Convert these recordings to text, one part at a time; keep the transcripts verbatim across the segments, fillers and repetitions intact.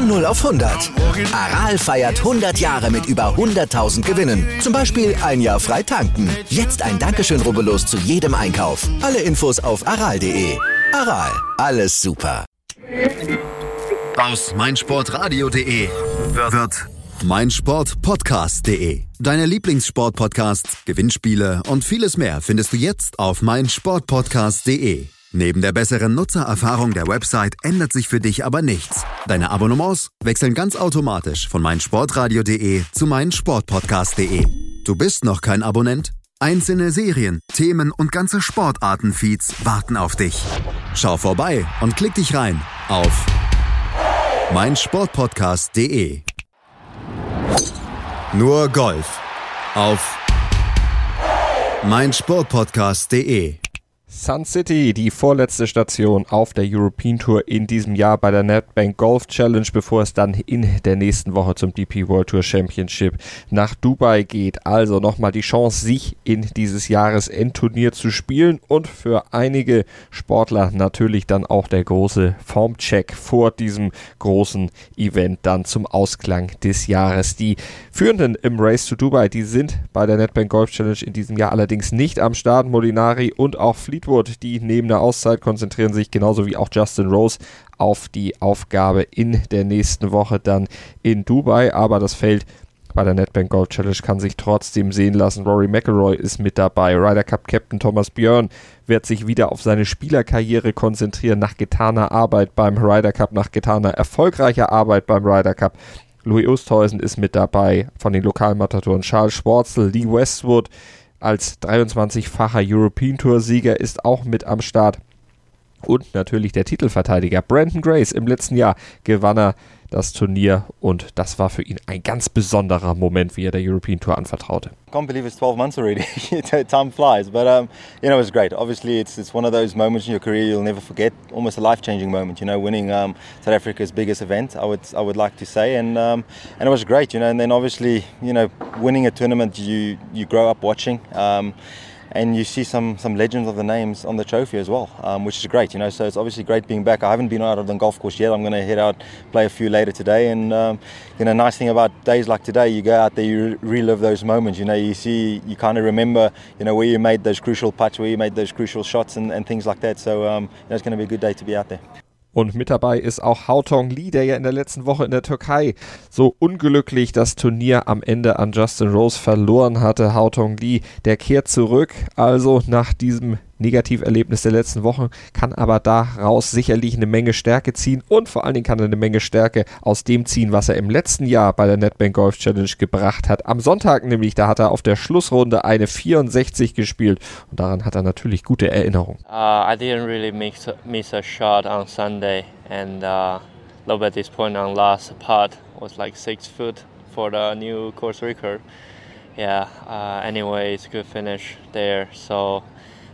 Von null auf hundert. Aral feiert hundert Jahre mit über hunderttausend Gewinnen. Zum Beispiel ein Jahr frei tanken. Jetzt ein Dankeschön, rubbellos zu jedem Einkauf. Alle Infos auf aral punkt de. Aral, alles super. Aus meinsportradio punkt de wird meinsportpodcast punkt de. Deine Lieblingssportpodcasts, Gewinnspiele und vieles mehr findest du jetzt auf meinsportpodcast punkt de. Neben der besseren Nutzererfahrung der Website ändert sich für dich aber nichts. Deine Abonnements wechseln ganz automatisch von meinsportradio punkt de zu meinsportpodcast punkt de. Du bist noch kein Abonnent? Einzelne Serien, Themen und ganze Sportarten-Feeds warten auf dich. Schau vorbei und klick dich rein auf meinsportpodcast punkt de. Nur Golf auf meinsportpodcast punkt de. Sun City, die vorletzte Station auf der European Tour in diesem Jahr bei der Nedbank Golf Challenge, bevor es dann in der nächsten Woche zum D P World Tour Championship nach Dubai geht. Also nochmal die Chance, sich in dieses Jahresendturnier zu spielen und für einige Sportler natürlich dann auch der große Formcheck vor diesem großen Event dann zum Ausklang des Jahres. Die Führenden im Race to Dubai, die sind bei der Nedbank Golf Challenge in diesem Jahr allerdings nicht am Start. Molinari und auch Fleetwood, die neben der Auszeit konzentrieren sich genauso wie auch Justin Rose auf die Aufgabe in der nächsten Woche dann in Dubai. Aber das Feld bei der Nedbank Golf Challenge kann sich trotzdem sehen lassen. Rory McIlroy ist mit dabei. Ryder Cup Captain Thomas Björn wird sich wieder auf seine Spielerkarriere konzentrieren nach getaner Arbeit beim Ryder Cup, nach getaner erfolgreicher Arbeit beim Ryder Cup. Louis Oosthuizen ist mit dabei von den Lokalmatatoren. Charles Schwartzel, Lee Westwood als dreiundzwanzigfacher European Tour Sieger ist auch mit am Start. Und natürlich der Titelverteidiger Brandon Grace. Im letzten Jahr gewann er das Turnier und das war für ihn ein ganz besonderer Moment, wie er der European Tour anvertraute. I can't believe it's twelve months already. Time flies, but um, you know, it's great. Obviously, it's it's one of those moments in your career you'll never forget. Almost a life-changing moment, you know, winning um, South Africa's biggest event. I would I would like to say, and um, and it was great, you know. And then obviously, you know, winning a tournament you you grow up watching. Um, And you see some some legends of the names on the trophy as well, um, which is great, you know. So it's obviously great being back. I haven't been out of the golf course yet. I'm going to head out, play a few later today. And um, you know, nice thing about days like today, you go out there, you relive those moments. You know, you see, you kind of remember, you know, where you made those crucial putts, where you made those crucial shots, and, and things like that. So um, you know, it's going to be a good day to be out there. Und mit dabei ist auch Haotong Li, der ja in der letzten Woche in der Türkei so unglücklich das Turnier am Ende an Justin Rose verloren hatte. Haotong Li, der kehrt zurück, also nach diesem Negativerlebnis der letzten Wochen, kann aber daraus sicherlich eine Menge Stärke ziehen und vor allen Dingen kann er eine Menge Stärke aus dem ziehen, was er im letzten Jahr bei der Nedbank Golf Challenge gebracht hat. Am Sonntag nämlich, da hat er auf der Schlussrunde eine vierundsechzig gespielt und daran hat er natürlich gute Erinnerungen. Uh, I didn't really miss, miss a shot on Sunday and uh, a little bit disappointed on last putt. Was like six foot for the new course record. Yeah, uh, anyway, it's a good finish there, so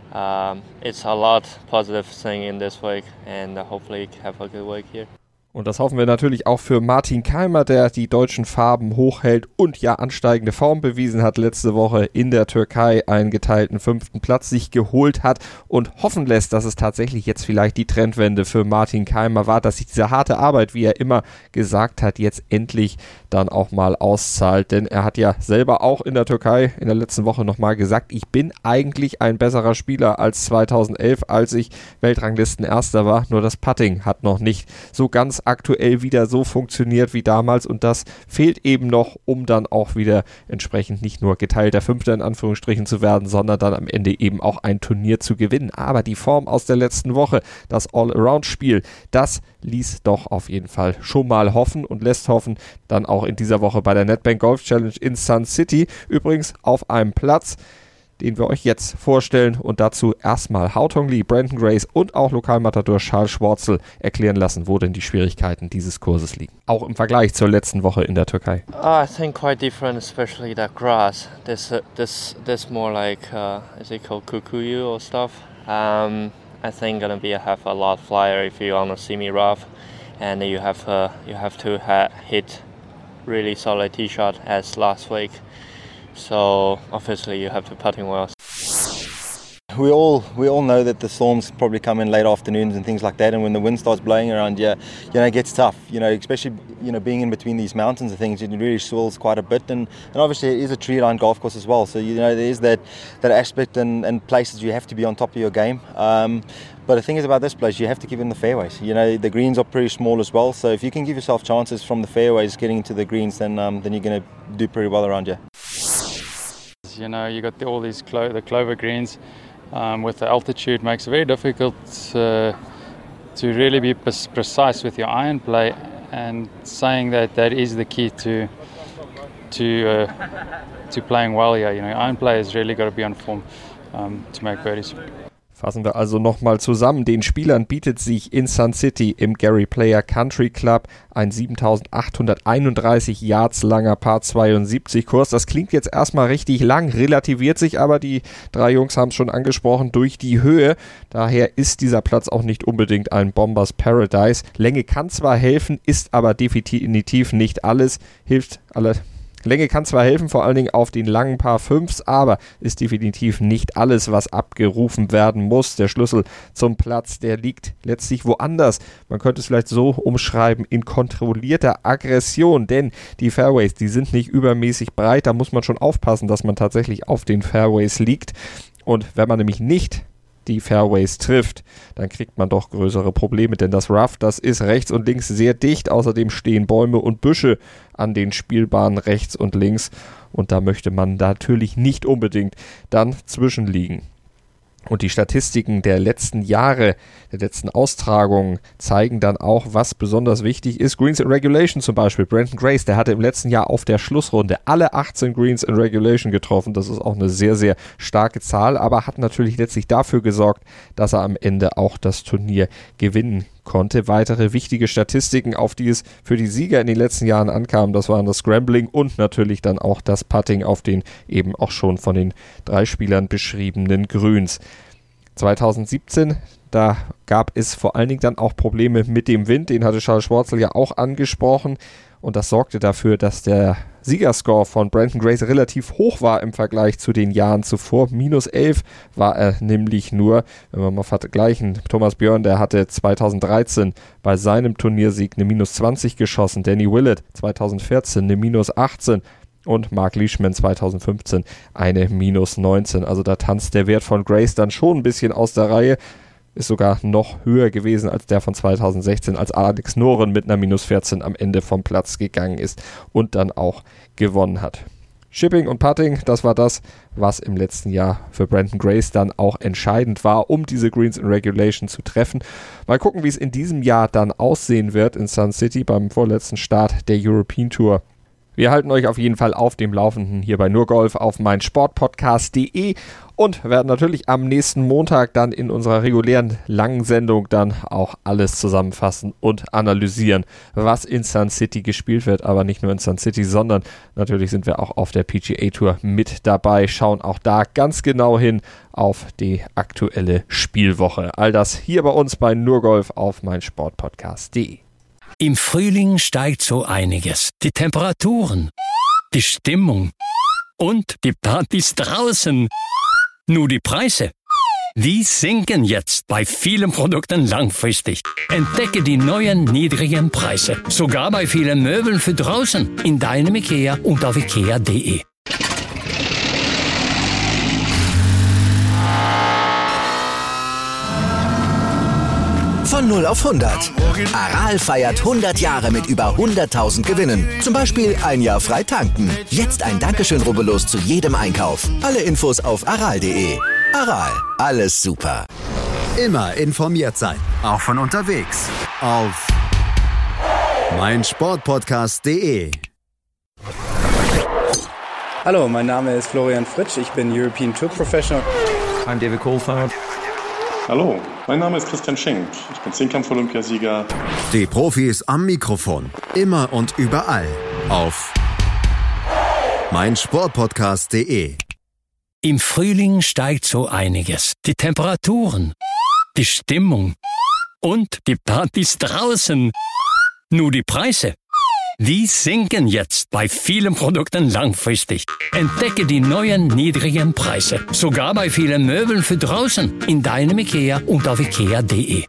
Um, it's a lot positive thing in this week and uh, hopefully have a good week here. Und das hoffen wir natürlich auch für Martin Kaymer, der die deutschen Farben hochhält und ja ansteigende Form bewiesen hat, letzte Woche in der Türkei einen geteilten fünften Platz sich geholt hat und hoffen lässt, dass es tatsächlich jetzt vielleicht die Trendwende für Martin Kaymer war, dass sich diese harte Arbeit, wie er immer gesagt hat, jetzt endlich dann auch mal auszahlt. Denn er hat ja selber auch in der Türkei in der letzten Woche nochmal gesagt, ich bin eigentlich ein besserer Spieler als zweitausendelf, als ich Weltranglistenerster war, nur das Putting hat noch nicht so ganz aktuell wieder so funktioniert wie damals und das fehlt eben noch, um dann auch wieder entsprechend nicht nur geteilter Fünfter in Anführungsstrichen zu werden, sondern dann am Ende eben auch ein Turnier zu gewinnen. Aber die Form aus der letzten Woche, das All-Around-Spiel, das ließ doch auf jeden Fall schon mal hoffen und lässt hoffen, dann auch in dieser Woche bei der Nedbank Golf Challenge in Sun City, übrigens auf einem Platz, den wir euch jetzt vorstellen und dazu erstmal Haotong Li, Brandon Grace und auch Lokalmatador Charles Schwartzel erklären lassen, wo denn die Schwierigkeiten dieses Kurses liegen. Auch im Vergleich zur letzten Woche in der Türkei. Uh, I think quite different, especially the grass. This uh, this this more like uh, is it called Kukuyu or stuff? Um, I think gonna be a have a lot flyer if you wanna see me rough, and you have uh, you have to ha- hit really solid tee shot as last week. So obviously you have to putting well. We all we all know that the storms probably come in late afternoons and things like that, and when the wind starts blowing around here, you know, it gets tough. You know, especially you know being in between these mountains and things, it really swirls quite a bit. And, and obviously it is a tree-lined golf course as well, so you know there is that that aspect and, and places you have to be on top of your game. Um, But the thing is about this place, you have to give in the fairways. You know, the greens are pretty small as well, so if you can give yourself chances from the fairways getting into the greens, then um, then you're going to do pretty well around here. You know, you got the, all these clo- the clover greens um, with the altitude makes it very difficult uh, to really be p- precise with your iron play, and saying that that is the key to to uh, to playing well here. You know, iron play has really got to be on form um, to make birdies. Fassen wir also nochmal zusammen. Den Spielern bietet sich in Sun City im Gary Player Country Club ein siebentausendachthunderteinunddreißig Yards langer Par zweiundsiebzig Kurs. Das klingt jetzt erstmal richtig lang, relativiert sich aber, die drei Jungs haben es schon angesprochen, durch die Höhe. Daher ist dieser Platz auch nicht unbedingt ein Bombers Paradise. Länge kann zwar helfen, ist aber definitiv nicht alles. Hilft alle... Länge kann zwar helfen, vor allen Dingen auf den langen Par fünfs, aber ist definitiv nicht alles, was abgerufen werden muss. Der Schlüssel zum Platz, der liegt letztlich woanders. Man könnte es vielleicht so umschreiben, in kontrollierter Aggression, denn die Fairways, die sind nicht übermäßig breit. Da muss man schon aufpassen, dass man tatsächlich auf den Fairways liegt. Und wenn man nämlich nicht die Fairways trifft, dann kriegt man doch größere Probleme, denn das Rough, das ist rechts und links sehr dicht, außerdem stehen Bäume und Büsche an den Spielbahnen rechts und links und da möchte man natürlich nicht unbedingt dann zwischenliegen. Und die Statistiken der letzten Jahre, der letzten Austragungen zeigen dann auch, was besonders wichtig ist. Greens in Regulation zum Beispiel. Brandon Grace, der hatte im letzten Jahr auf der Schlussrunde alle achtzehn Greens in Regulation getroffen. Das ist auch eine sehr, sehr starke Zahl, aber hat natürlich letztlich dafür gesorgt, dass er am Ende auch das Turnier gewinnen konnte. Weitere wichtige Statistiken, auf die es für die Sieger in den letzten Jahren ankam, das waren das Scrambling und natürlich dann auch das Putting auf den eben auch schon von den drei Spielern beschriebenen Grüns. zweitausendsiebzehn, da gab es vor allen Dingen dann auch Probleme mit dem Wind, den hatte Charles Schwartzel ja auch angesprochen und das sorgte dafür, dass der Siegerscore von Brandon Grace relativ hoch war im Vergleich zu den Jahren zuvor. minus elf war er nämlich nur, wenn wir mal vergleichen. Thomas Björn, der hatte zweitausenddreizehn bei seinem Turniersieg eine minus zwanzig geschossen. Danny Willett zweitausendvierzehn eine minus achtzehn. Und Mark Leishman zweitausendfünfzehn eine minus neunzehn. Also da tanzt der Wert von Grace dann schon ein bisschen aus der Reihe. Ist sogar noch höher gewesen als der von zweitausendsechzehn, als Alex Noren mit einer minus vierzehn am Ende vom Platz gegangen ist und dann auch gewonnen hat. Chipping und Putting, das war das, was im letzten Jahr für Brandon Grace dann auch entscheidend war, um diese Greens in Regulation zu treffen. Mal gucken, wie es in diesem Jahr dann aussehen wird in Sun City beim vorletzten Start der European Tour. Wir halten euch auf jeden Fall auf dem Laufenden hier bei Nur Golf auf meinsportpodcast punkt de und werden natürlich am nächsten Montag dann in unserer regulären langen Sendung dann auch alles zusammenfassen und analysieren, was in Sun City gespielt wird. Aber nicht nur in Sun City, sondern natürlich sind wir auch auf der P G A Tour mit dabei, schauen auch da ganz genau hin auf die aktuelle Spielwoche. All das hier bei uns bei Nur Golf auf meinsportpodcast punkt de. Im Frühling steigt so einiges. Die Temperaturen, die Stimmung und die Partys draußen. Nur die Preise, die sinken jetzt bei vielen Produkten langfristig. Entdecke die neuen niedrigen Preise, sogar bei vielen Möbeln für draußen in deinem IKEA und auf ikea punkt de. Von null auf hundert. Aral feiert hundert Jahre mit über hunderttausend Gewinnen. Zum Beispiel ein Jahr frei tanken. Jetzt ein Dankeschön, rubbellos zu jedem Einkauf. Alle Infos auf aral punkt de. Aral, alles super. Immer informiert sein, auch von unterwegs. Auf meinsportpodcast punkt de. Hallo, mein Name ist Florian Fritsch. Ich bin European Tour Professional. I'm David Coulthard. Hallo, mein Name ist Christian Schenk. Ich bin Zehnkampf-Olympiasieger. Die Profis am Mikrofon. Immer und überall. Auf meinsportpodcast punkt de. Im Frühling steigt so einiges. Die Temperaturen, die Stimmung und die Partys draußen. Nur die Preise, Die sinken jetzt bei vielen Produkten langfristig. Entdecke die neuen niedrigen Preise. Sogar bei vielen Möbeln für draußen. In deinem IKEA und auf ikea punkt de.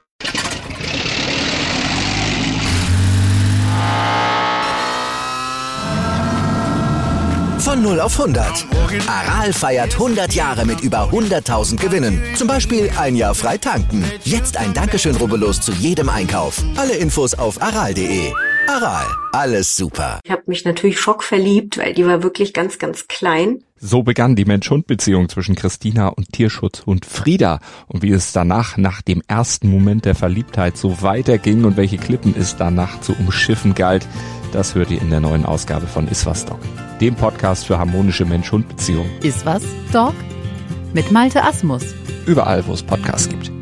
Von null auf hundert. Aral feiert hundert Jahre mit über hunderttausend Gewinnen. Zum Beispiel ein Jahr frei tanken. Jetzt ein Dankeschön, rubbellos zu jedem Einkauf. Alle Infos auf aral punkt de. Aral, alles super. Ich habe mich natürlich schockverliebt, weil die war wirklich ganz, ganz klein. So begann die Mensch-Hund-Beziehung zwischen Christina und Tierschutzhund Frieda. Und wie es danach, nach dem ersten Moment der Verliebtheit, so weiterging und welche Klippen es danach zu umschiffen galt, das hört ihr in der neuen Ausgabe von Iswas Dog, dem Podcast für harmonische Mensch-Hund-Beziehungen. Iswas Dog mit Malte Asmus. Überall, wo es Podcasts gibt.